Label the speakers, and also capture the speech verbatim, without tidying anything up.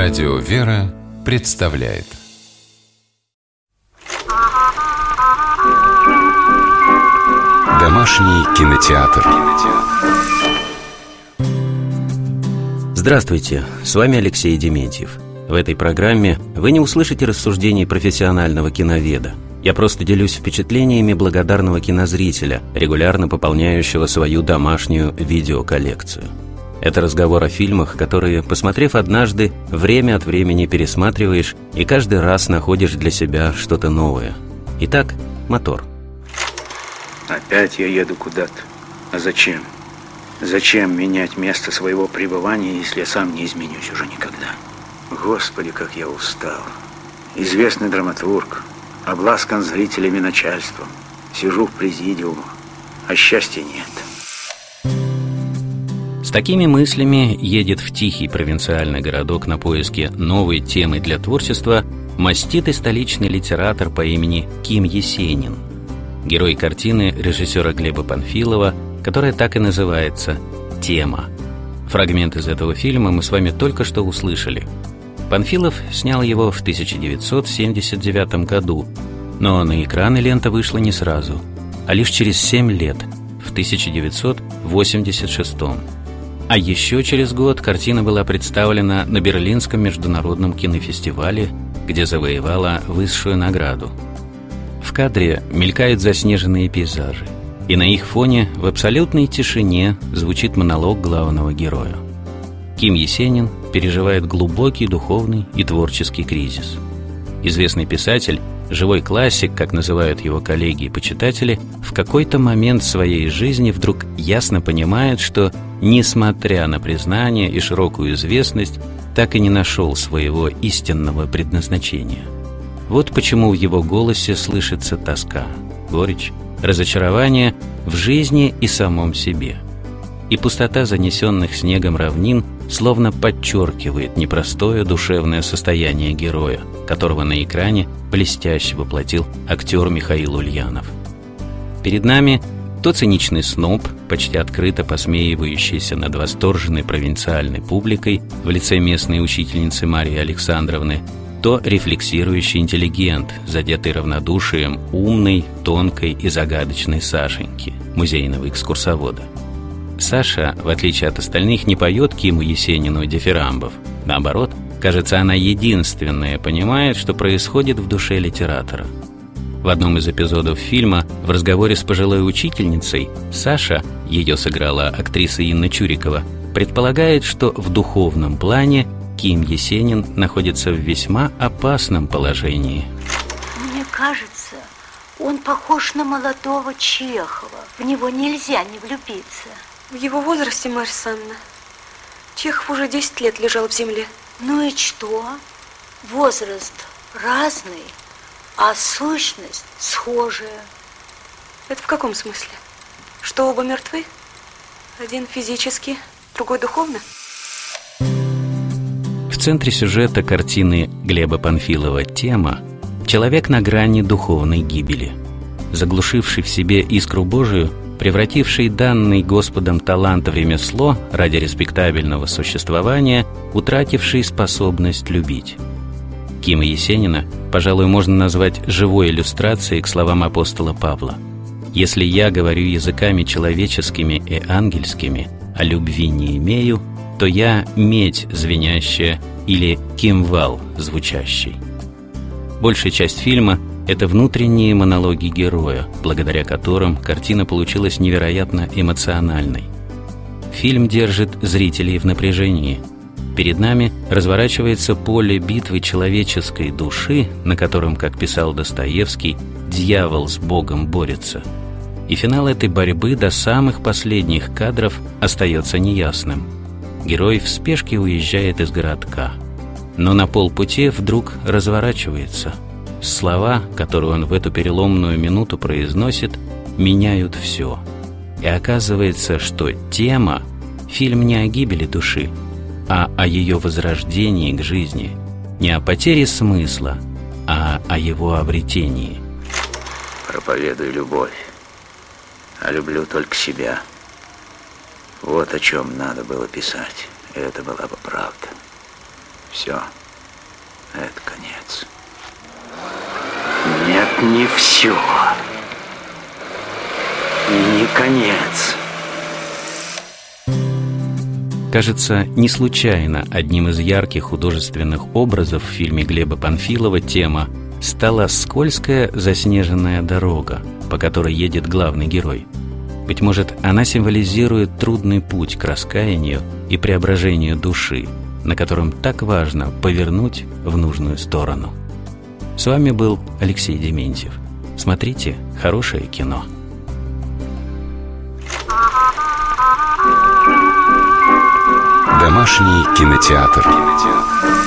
Speaker 1: Радио «Вера» представляет Домашний кинотеатр.
Speaker 2: Здравствуйте, с вами Алексей Дементьев. В этой программе вы не услышите рассуждений профессионального киноведа. Я просто делюсь впечатлениями благодарного кинозрителя, регулярно пополняющего свою домашнюю видеоколлекцию. Это разговор о фильмах, которые, посмотрев однажды, время от времени пересматриваешь и каждый раз находишь для себя что-то новое. Итак, мотор.
Speaker 3: Опять я еду куда-то. А зачем? Зачем менять место своего пребывания, если я сам не изменюсь уже никогда? Господи, как я устал. Известный драматург, обласкан зрителями начальством. Сижу в президиумах, а счастья нет.
Speaker 2: С такими мыслями едет в тихий провинциальный городок на поиске новой темы для творчества маститый столичный литератор по имени Ким Есенин. Герой картины режиссера Глеба Панфилова, которая так и называется «Тема». Фрагмент из этого фильма мы с вами только что услышали. Панфилов снял его в тысяча девятьсот семьдесят девятом году, но на экраны лента вышла не сразу, а лишь через семь лет, в тысяча девятьсот восемьдесят шестом. А еще через год картина была представлена на Берлинском международном кинофестивале, где завоевала высшую награду. В кадре мелькают заснеженные пейзажи, и на их фоне в абсолютной тишине звучит монолог главного героя. Ким Есенин переживает глубокий духовный и творческий кризис. Известный писатель, живой классик, как называют его коллеги и почитатели, в какой-то момент своей жизни вдруг ясно понимает, что, несмотря на признание и широкую известность, так и не нашел своего истинного предназначения. Вот почему в его голосе слышится тоска, горечь, разочарование в жизни и самом себе. И пустота занесенных снегом равнин словно подчеркивает непростое душевное состояние героя, которого на экране блестяще воплотил актер Михаил Ульянов. Перед нами то циничный сноб, почти открыто посмеивающийся над восторженной провинциальной публикой в лице местной учительницы Марии Александровны, то рефлексирующий интеллигент, задетый равнодушием умной, тонкой и загадочной Сашеньки, музейного экскурсовода. Саша, в отличие от остальных, не поет Киму Есенину дифирамбов. Наоборот, кажется, она единственная понимает, что происходит в душе литератора. В одном из эпизодов фильма в разговоре с пожилой учительницей Саша, ее сыграла актриса Инна Чурикова, предполагает, что в духовном плане Ким Есенин находится в весьма опасном положении.
Speaker 4: Мне кажется, он похож на молодого Чехова. В него нельзя не влюбиться.
Speaker 5: В его возрасте, Марья Санна, Чехов уже десять лет лежал в земле.
Speaker 4: Ну и что? Возраст разный, а сущность схожая.
Speaker 5: Это в каком смысле? Что оба мертвы? Один физически, другой духовно?
Speaker 2: В центре сюжета картины Глеба Панфилова «Тема» человек на грани духовной гибели, заглушивший в себе искру Божию, превративший данный Господом талант в ремесло ради респектабельного существования, утративший способность любить. Кима Есенина, пожалуй, можно назвать живой иллюстрацией к словам апостола Павла. «Если я говорю языками человеческими и ангельскими, а любви не имею, то я медь звенящая или кимвал звучащий». Большая часть фильма — это внутренние монологи героя, благодаря которым картина получилась невероятно эмоциональной. Фильм держит зрителей в напряжении. Перед нами разворачивается поле битвы человеческой души, на котором, как писал Достоевский, дьявол с Богом борется. И финал этой борьбы до самых последних кадров остается неясным. Герой в спешке уезжает из городка, но на полпути вдруг разворачивается. Слова, которые он в эту переломную минуту произносит, меняют все. И оказывается, что тема — фильм не о гибели души, а о ее возрождении к жизни, не о потере смысла, а о его обретении.
Speaker 3: Проповедую любовь, а люблю только себя. Вот о чем надо было писать, и это была бы правда. Все. Это конец. Нет, не все. И не конец.
Speaker 2: Кажется, не случайно одним из ярких художественных образов в фильме Глеба Панфилова тема стала скользкая заснеженная дорога, по которой едет главный герой. Быть может, она символизирует трудный путь к раскаянию и преображению души, на котором так важно повернуть в нужную сторону. С вами был Алексей Дементьев. Смотрите хорошее кино.
Speaker 1: Домашний кинотеатр.